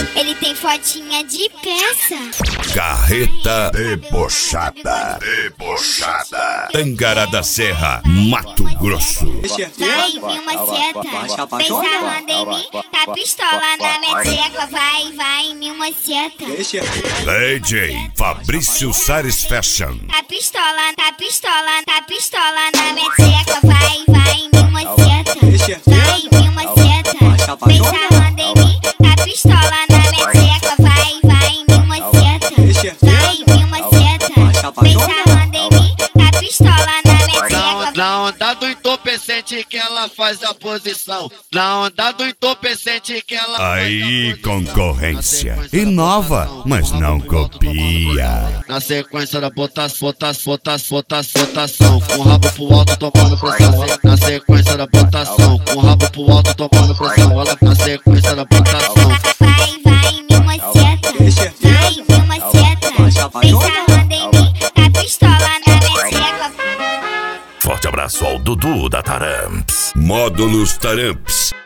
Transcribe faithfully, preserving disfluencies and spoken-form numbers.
Ele tem fotinha de peça. Carreta debochada. Debochada. Tangará da Serra, Mato Grosso. Vai, viu, maceta. Vem sarrando em mim, tá pistola na meteca. Vai, vai, mil maceta. D J Fabrício Sares Fashion. Tá pistola, tá pistola, tá pistola na meteca. Vai, vai, mil maceta. Vai, mil maceta. Vem sarrando em mim, tá pistola na meteca. Vai, vai, mil maceta. Vai, mil maceta. Vem sarrando em mim, tá pistola na meteca. Na onda do entorpecente que ela faz a posição. Na onda do entorpecente que ela Aí, concorrência. Inova, mas não copia. Na sequência da botação, botação, botação, botação, botação. Com o rabo pro alto tomando pressão. Na sequência da botação, com o rabo pro alto tomando pressão. Olha na sequência da botação. Vai, vai, mil maceta. Vai, mil maceta. Vem sarrando em mim, tá pistola na meteca. Forte abraço ao Dudu da Taramps. Módulos Taramps.